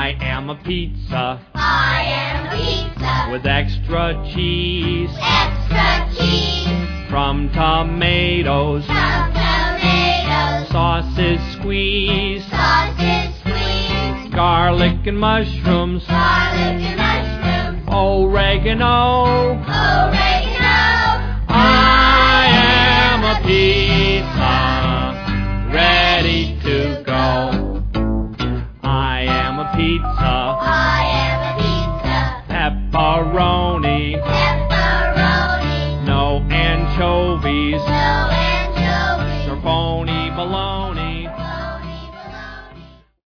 I am a pizza. I am a pizza. With extra cheese. Extra cheese. From tomatoes. From tomatoes. Sausage squeeze. Sausage squeeze. Garlic and mushrooms. Garlic and mushrooms. Oregano. Oregano.